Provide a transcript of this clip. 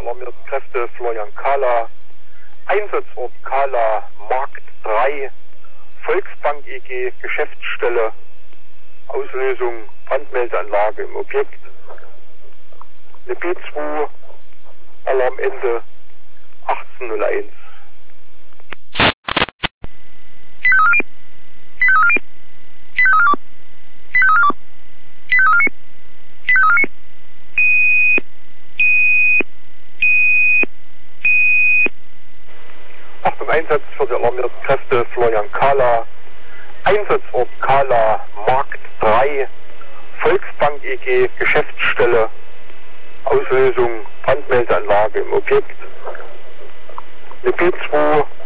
alarmiert Kräfte Florian Kahler. Einsatzort Kahler, Markt 3, Volksbank EG, Geschäftsstelle. Auslösung, Brandmeldeanlage im Objekt. Eine B2, Alarmende 18:01. Achtung, Einsatz für die alarmierten Kräfte Florian Kahler. Einsatzort Kahler, Markt 3, Volksbank EG, Geschäftsstelle. Auslösung, Brandmeldeanlage im Objekt. Eine B2,